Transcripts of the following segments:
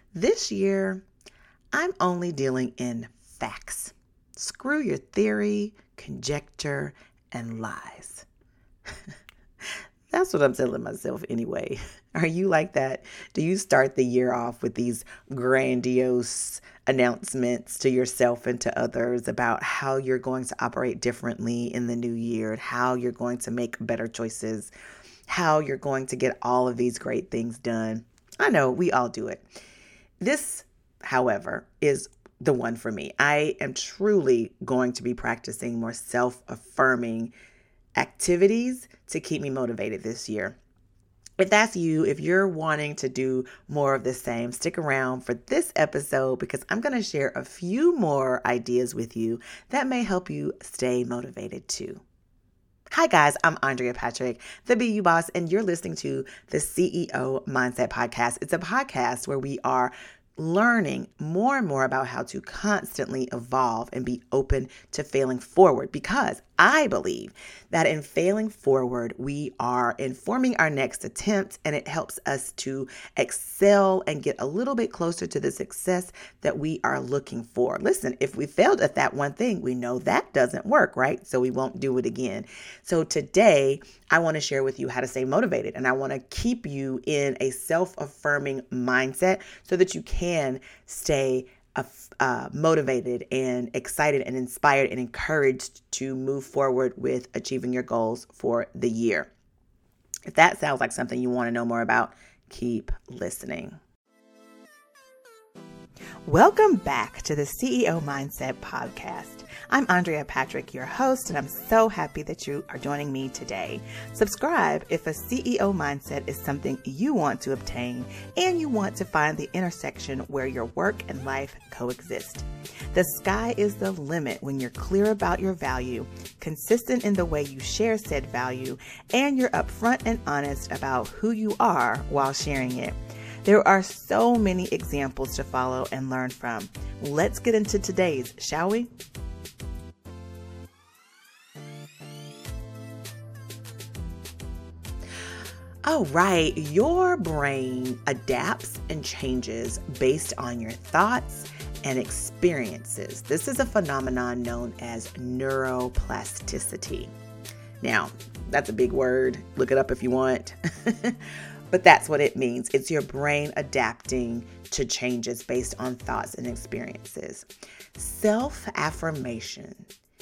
This year, I'm only dealing in facts. Screw your theory, conjecture, and lies. That's what I'm telling myself anyway. Are you like that? Do you start the year off with these grandiose announcements to yourself and to others about how you're going to operate differently in the new year, and how you're going to make better choices, how you're going to get all of these great things done? I know we all do it. This, however, is the one for me. I am truly going to be practicing more self-affirming activities to keep me motivated this year. If that's you, if you're wanting to do more of the same, stick around for this episode because I'm going to share a few more ideas with you that may help you stay motivated too. Hi guys, I'm Andrea Patrick, the BU Boss, and you're listening to the CEO Mindset Podcast. It's a podcast where we are learning more and more about how to constantly evolve and be open to failing forward, because I believe that in failing forward, we are informing our next attempt, and it helps us to excel and get a little bit closer to the success that we are looking for. Listen, if we failed at that one thing, we know that doesn't work, right? So we won't do it again. So today, I want to share with you how to stay motivated, and I want to keep you in a self-affirming mindset so that you can stay motivated and excited and inspired and encouraged to move forward with achieving your goals for the year. If that sounds like something you want to know more about, keep listening. Welcome back to the CEO Mindset Podcast. I'm Andrea Patrick, your host, and I'm so happy that you are joining me today. Subscribe if a CEO mindset is something you want to obtain and you want to find the intersection where your work and life coexist. The sky is the limit when you're clear about your value, consistent in the way you share said value, and you're upfront and honest about who you are while sharing it. There are so many examples to follow and learn from. Let's get into today's, shall we? All right, your brain adapts and changes based on your thoughts and experiences. This is a phenomenon known as neuroplasticity. Now, that's a big word. Look it up if you want. But that's what it means. It's your brain adapting to changes based on thoughts and experiences. Self-affirmation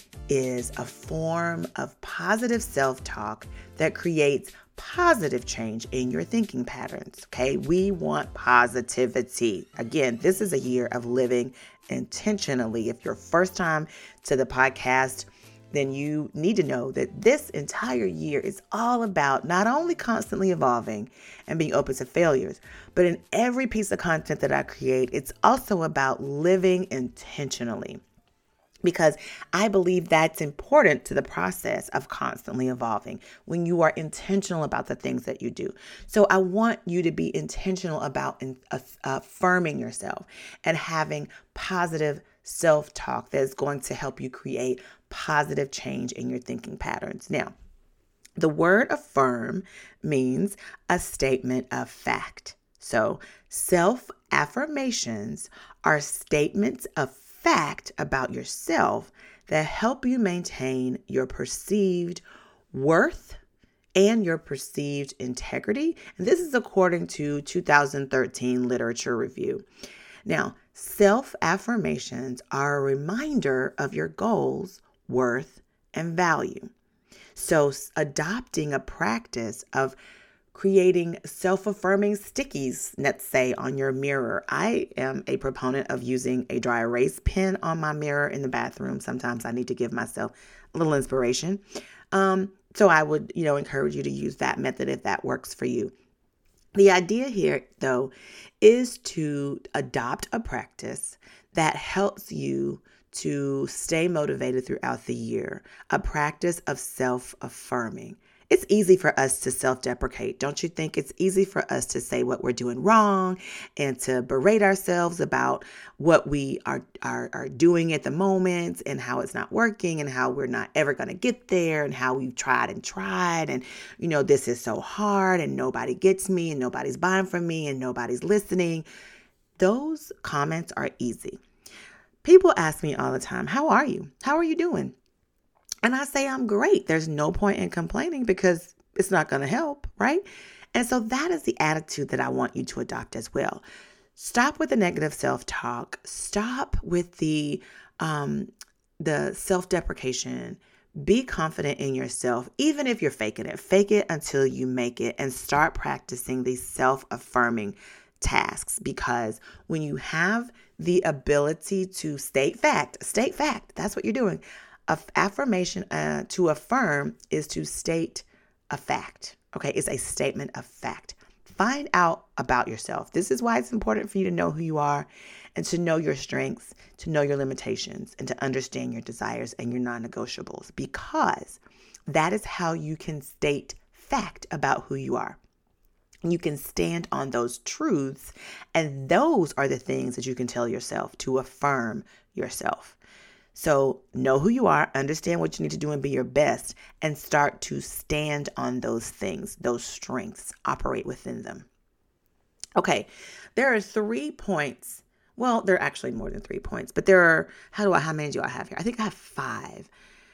is a form of positive self-talk that creates positive change in your thinking patterns. Okay, we want positivity. Again, this is a year of living intentionally. If you're first time to the podcast, then you need to know that this entire year is all about not only constantly evolving and being open to failures, but in every piece of content that I create, it's also about living intentionally. Because I believe that's important to the process of constantly evolving when you are intentional about the things that you do. So I want you to be intentional about affirming yourself and having positive self-talk that is going to help you create positive change in your thinking patterns. Now, the word affirm means a statement of fact. So self-affirmations are statements of fact about yourself that help you maintain your perceived worth and your perceived integrity. And this is according to 2013 literature review. Now, self-affirmations are a reminder of your goals, worth, and value. So adopting a practice of creating self-affirming stickies, let's say, on your mirror. I am a proponent of using a dry erase pen on my mirror in the bathroom. Sometimes I need to give myself a little inspiration. So I would, encourage you to use that method if that works for you. The idea here, though, is to adopt a practice that helps you to stay motivated throughout the year, a practice of self-affirming. It's easy for us to self-deprecate, don't you think? It's easy for us to say what we're doing wrong and to berate ourselves about what we are doing at the moment and how it's not working and how we're not ever going to get there and how we've tried and, this is so hard and nobody gets me and nobody's buying from me and nobody's listening. those comments are easy. People ask me all the time, how are you? How are you doing? And I say, I'm great. There's no point in complaining because it's not going to help, right? And so that is the attitude that I want you to adopt as well. Stop with the negative self-talk. Stop with the self-deprecation. Be confident in yourself, even if you're faking it. Fake it until you make it, and start practicing these self-affirming tasks, because when you have the ability to state fact, that's what you're doing. Affirmation to affirm is to state a fact. Okay, it's a statement of fact. Find out about yourself. This is why it's important for you to know who you are and to know your strengths, to know your limitations, and to understand your desires and your non-negotiables, because that is how you can state fact about who you are. You can stand on those truths, and those are the things that you can tell yourself to affirm yourself. So know who you are, understand what you need to do, and be your best, and start to stand on those things, those strengths, operate within them. Okay, there are 3 points. Well, there are actually more than 3 points, but there are, how many do I have here? I think I have 5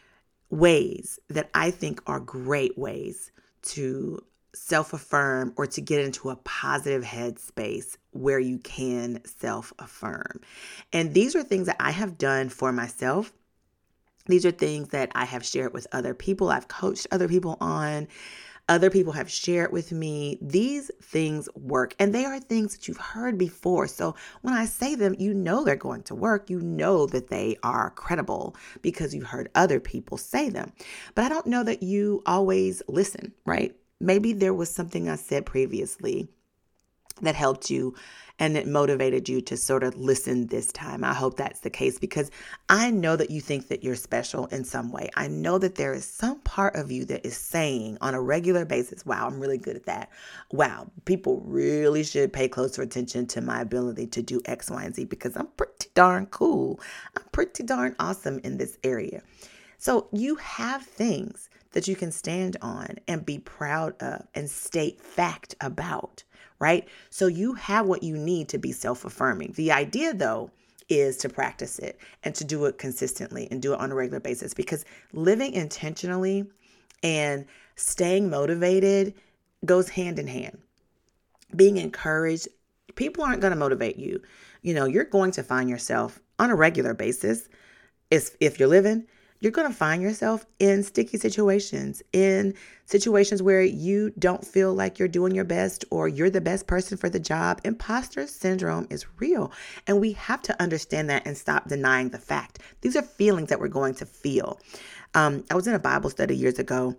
ways that I think are great ways to self-affirm or to get into a positive headspace where you can self-affirm. And these are things that I have done for myself. These are things that I have shared with other people. I've coached other people on. Other people have shared with me. These things work, and they are things that you've heard before. So when I say them, you know they're going to work. You know that they are credible because you've heard other people say them. But I don't know that you always listen, right? Maybe there was something I said previously that helped you and it motivated you to sort of listen this time. I hope that's the case, because I know that you think that you're special in some way. I know that there is some part of you that is saying on a regular basis, wow, I'm really good at that. Wow, people really should pay closer attention to my ability to do X, Y, and Z because I'm pretty darn cool. I'm pretty darn awesome in this area. So you have things that you can stand on and be proud of and state fact about, right? So you have what you need to be self-affirming. The idea, though, is to practice it and to do it consistently and do it on a regular basis, because living intentionally and staying motivated goes hand in hand. Being encouraged, people aren't going to motivate you. You're going to find yourself on a regular basis. If you're living, you're going to find yourself in sticky situations, in situations where you don't feel like you're doing your best or you're the best person for the job. Imposter syndrome is real, and we have to understand that and stop denying the fact. These are feelings that we're going to feel. I was in a Bible study years ago.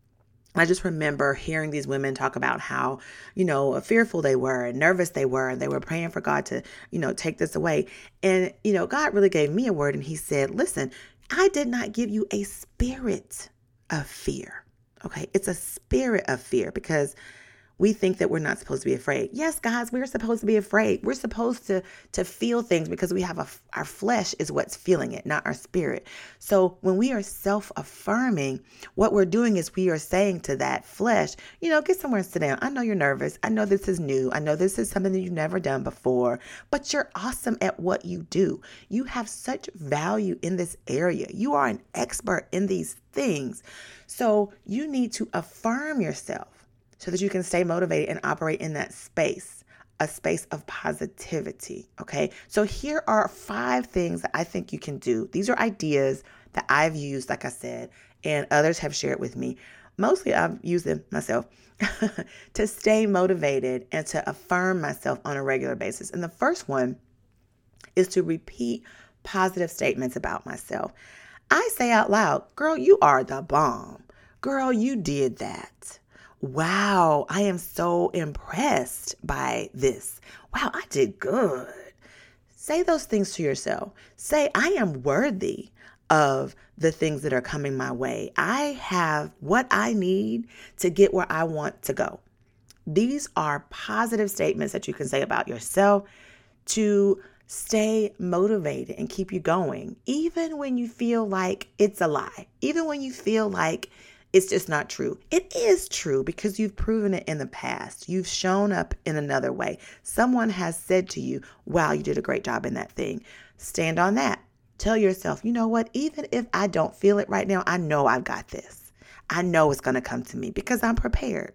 I just remember hearing these women talk about how, fearful they were and nervous they were, and they were praying for God to, take this away. And, God really gave me a word, and he said, listen, I did not give you a spirit of fear. Okay. It's a spirit of fear, because we think that we're not supposed to be afraid. Yes, guys, we're supposed to be afraid. We're supposed to feel things because we have our flesh is what's feeling it, not our spirit. So when we are self-affirming, what we're doing is we are saying to that flesh, get somewhere and sit down. I know you're nervous. I know this is new. I know this is something that you've never done before, but you're awesome at what you do. You have such value in this area. You are an expert in these things. So you need to affirm yourself so that you can stay motivated and operate in that space, a space of positivity, okay? So here are 5 things that I think you can do. These are ideas that I've used, like I said, and others have shared with me. Mostly I've used them myself to stay motivated and to affirm myself on a regular basis. And the first one is to repeat positive statements about myself. I say out loud, girl, you are the bomb. Girl, you did that. Wow, I am so impressed by this. Wow, I did good. Say those things to yourself. Say, I am worthy of the things that are coming my way. I have what I need to get where I want to go. These are positive statements that you can say about yourself to stay motivated and keep you going, even when you feel like it's a lie, even when you feel like It's just not true. It is true because you've proven it in the past. You've shown up in another way. Someone has said to you, wow, you did a great job in that thing. Stand on that. Tell yourself, you know what? Even if I don't feel it right now, I know I've got this. I know it's going to come to me because I'm prepared.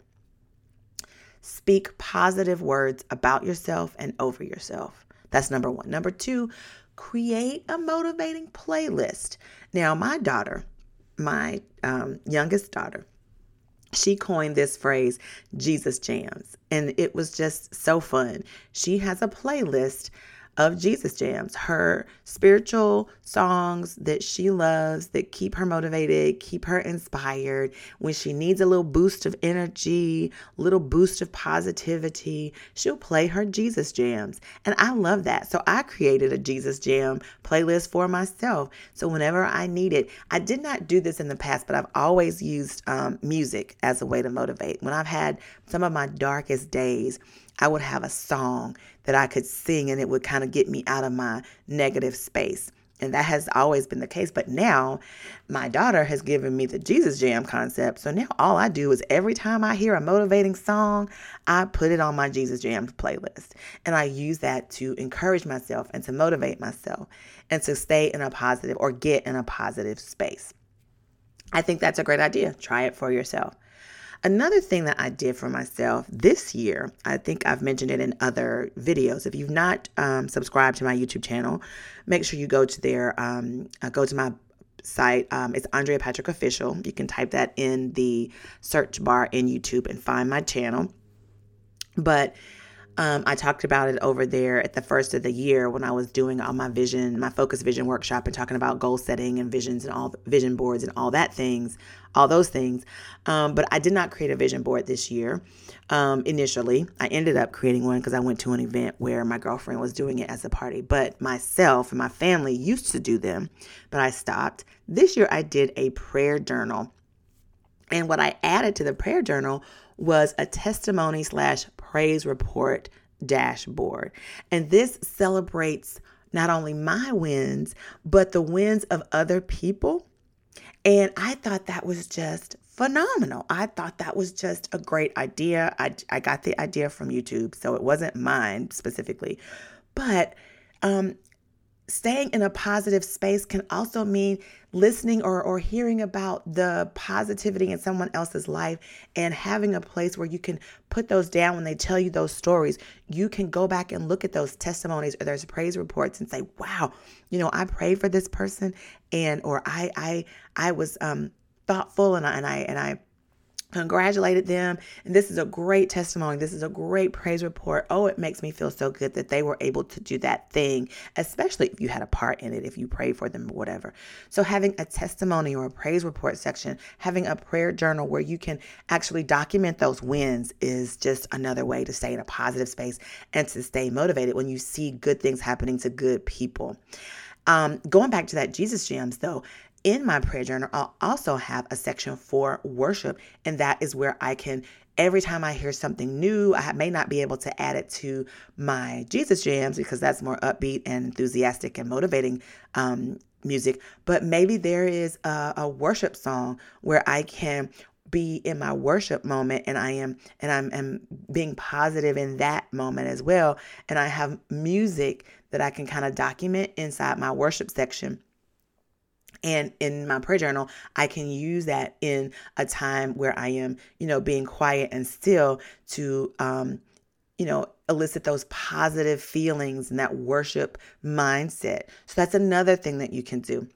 Speak positive words about yourself and over yourself. That's number one. Number two, create a motivating playlist. Now, my daughter, my youngest daughter, she coined this phrase, Jesus Jams, and it was just so fun. She has a playlist of Jesus Jams, her spiritual songs that she loves that keep her motivated, keep her inspired. When she needs a little boost of energy, a little boost of positivity, she'll play her Jesus Jams. And I love that. So I created a Jesus Jam playlist for myself. So whenever I need it, I did not do this in the past, but I've always used music as a way to motivate. When I've had some of my darkest days, I would have a song that I could sing and it would kind of get me out of my negative space. And that has always been the case. But now my daughter has given me the Jesus Jam concept. So now all I do is every time I hear a motivating song, I put it on my Jesus Jam playlist. And I use that to encourage myself and to motivate myself and to stay in a positive or get in a positive space. I think that's a great idea. Try it for yourself. Another thing that I did for myself this year, I think I've mentioned it in other videos. If you've not subscribed to my YouTube channel, make sure you go to there. Go to my site. It's Andrea Patrick Official. You can type that in the search bar in YouTube and find my channel. But I talked about it over there at the first of the year when I was doing all my focus vision workshop and talking about goal setting and visions and all the vision boards and all those things. But I did not create a vision board this year. Initially, I ended up creating one because I went to an event where my girlfriend was doing it as a party, but myself and my family used to do them, but I stopped. This year I did a prayer journal. And what I added to the prayer journal was a testimony/praise report dashboard. And this celebrates not only my wins, but the wins of other people. And I thought that was just phenomenal. I thought that was just a great idea. I got the idea from YouTube, so it wasn't mine specifically. But staying in a positive space can also mean listening or hearing about the positivity in someone else's life and having a place where you can put those down when they tell you those stories. You can go back and look at those testimonies or those praise reports and say, wow, I prayed for this person or I was thoughtful and I congratulated them. And this is a great testimony. This is a great praise report. Oh, it makes me feel so good that they were able to do that thing, especially if you had a part in it, if you prayed for them or whatever. So having a testimony or a praise report section, having a prayer journal where you can actually document those wins is just another way to stay in a positive space and to stay motivated when you see good things happening to good people. Going back to that Jesus Jams though, in my prayer journal, I'll also have a section for worship, and that is where I can, every time I hear something new, I may not be able to add it to my Jesus Jams because that's more upbeat and enthusiastic and motivating music, but maybe there is a worship song where I can be in my worship moment and I'm being positive in that moment as well, and I have music that I can kind of document inside my worship section. And in my prayer journal, I can use that in a time where I am, being quiet and still to, elicit those positive feelings and that worship mindset. So that's another thing that you can do.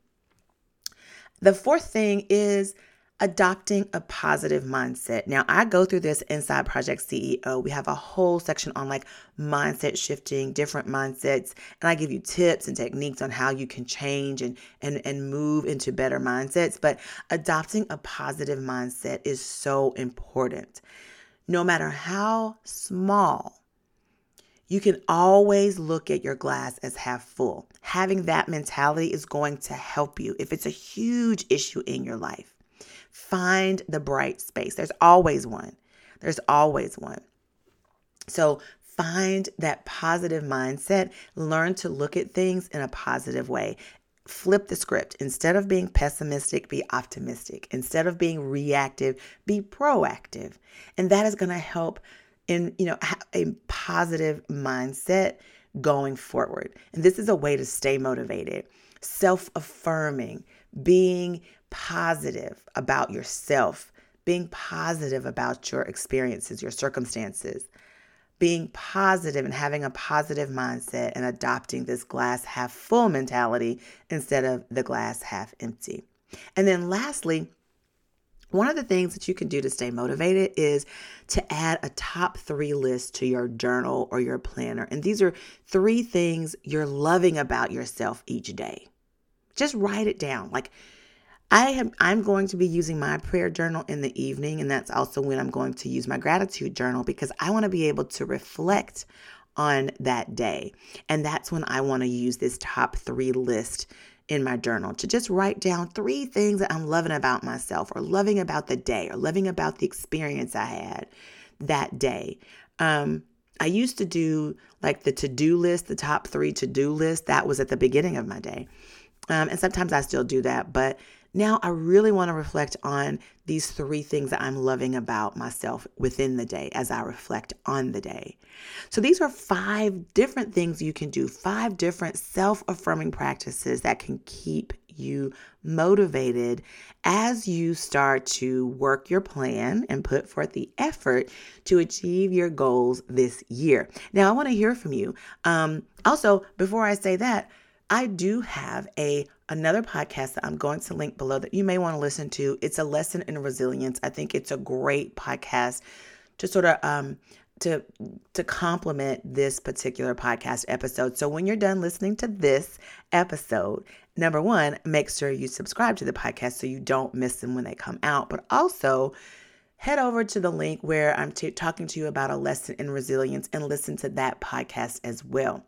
The fourth thing is adopting a positive mindset. Now, I go through this inside Project CEO. We have a whole section on mindset shifting, different mindsets, and I give you tips and techniques on how you can change and move into better mindsets. But adopting a positive mindset is so important. No matter how small, you can always look at your glass as half full. Having that mentality is going to help you if it's a huge issue in your life. Find the bright space. There's always one. So find that positive mindset. Learn to look at things in a positive way. flip the script. Instead of being pessimistic, be optimistic. Instead of being reactive, be proactive. And that is going to help in, have a positive mindset going forward. And this is a way to stay motivated, self-affirming, being positive about yourself, being positive about your experiences, your circumstances, being positive and having a positive mindset and adopting this glass half full mentality instead of the glass half empty. And then lastly, one of the things that you can do to stay motivated is to add a top 3 list to your journal or your planner. And these are 3 things you're loving about yourself each day. Just write it down. Like I'm going to be using my prayer journal in the evening, and that's also when I'm going to use my gratitude journal because I want to be able to reflect on that day. And that's when I want to use this top 3 list in my journal to just write down 3 things that I'm loving about myself or loving about the day or loving about the experience I had that day. I used to do like the to-do list, the top 3 to-do list. That was at the beginning of my day. And sometimes I still do that, but now I really want to reflect on these 3 things that I'm loving about myself within the day as I reflect on the day. So these are 5 different things you can do, 5 different self-affirming practices that can keep you motivated as you start to work your plan and put forth the effort to achieve your goals this year. Now, I want to hear from you. Also, before I say that, I do have another podcast that I'm going to link below that you may want to listen to. It's a lesson in resilience. I think it's a great podcast to sort of to complement this particular podcast episode. So when you're done listening to this episode, number 1, make sure you subscribe to the podcast so you don't miss them when they come out. But also head over to the link where I'm talking to you about a lesson in resilience and listen to that podcast as well.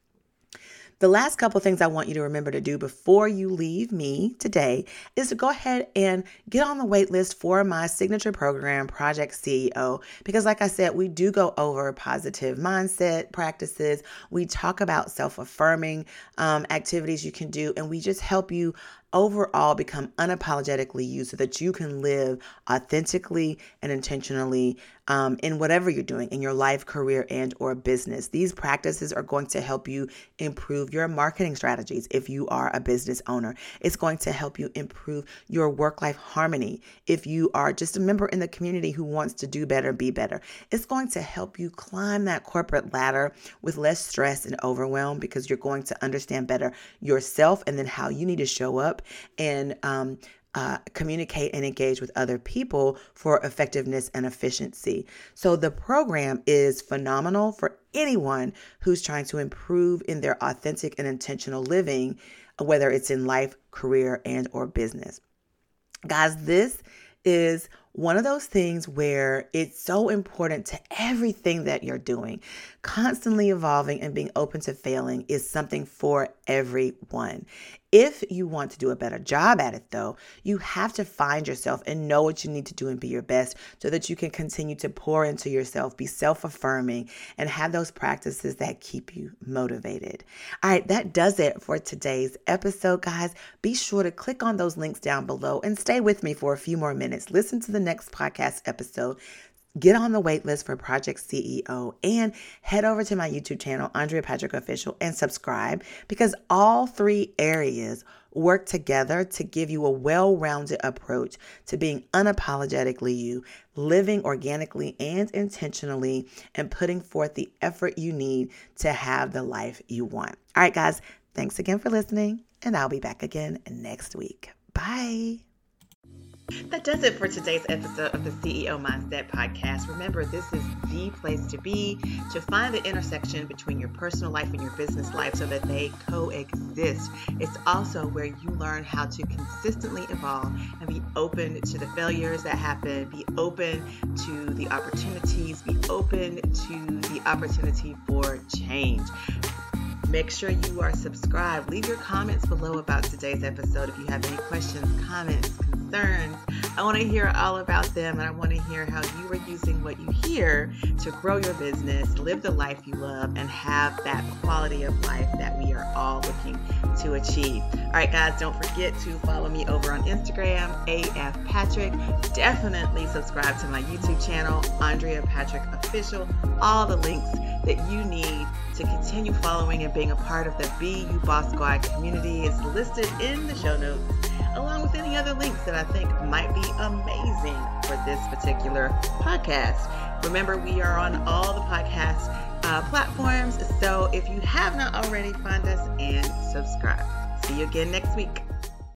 The last couple of things I want you to remember to do before you leave me today is to go ahead and get on the wait list for my signature program, Project CEO, because like I said, we do go over positive mindset practices. We talk about self-affirming activities you can do, and we just help you overall become unapologetically you so that you can live authentically and intentionally in whatever you're doing in your life, career, and or business. These practices are going to help you improve your marketing strategies if you are a business owner. It's going to help you improve your work-life harmony if you are just a member in the community who wants to do better, be better. It's going to help you climb that corporate ladder with less stress and overwhelm because you're going to understand better yourself and then how you need to show up and communicate and engage with other people for effectiveness and efficiency. So the program is phenomenal for anyone who's trying to improve in their authentic and intentional living, whether it's in life, career, and or business. Guys, this is one of those things where it's so important to everything that you're doing. Constantly evolving and being open to failing is something for everyone. If you want to do a better job at it, though, you have to find yourself and know what you need to do and be your best so that you can continue to pour into yourself, be self-affirming, and have those practices that keep you motivated. All right, that does it for today's episode, guys. Be sure to click on those links down below and stay with me for a few more minutes. Listen to the next podcast episode. Get on the wait list for Project CEO and head over to my YouTube channel, Andrea Patrick Official, and subscribe because all 3 areas work together to give you a well-rounded approach to being unapologetically you, living organically and intentionally, and putting forth the effort you need to have the life you want. All right, guys, thanks again for listening, and I'll be back again next week. Bye. That does it for today's episode of the CEO Mindset Podcast. Remember, this is the place to be to find the intersection between your personal life and your business life so that they coexist. It's also where you learn how to consistently evolve and be open to the failures that happen, be open to the opportunities, be open to the opportunity for change. Make sure you are subscribed. Leave your comments below about today's episode if you have any questions, comments, concerns. I want to hear all about them, and I want to hear how you are using what you hear to grow your business, live the life you love, and have that quality of life that we are all looking to achieve. All right, guys, don't forget to follow me over on Instagram, AF Patrick. Definitely subscribe to my YouTube channel, Andrea Patrick Official. All the links that you need to continue following and being a part of the Be You Boss Squad community is listed in the show notes, along with any other links that I think might be amazing for this particular podcast. Remember, we are on all the podcast platforms, so if you have not already, find us and subscribe. See you again next week.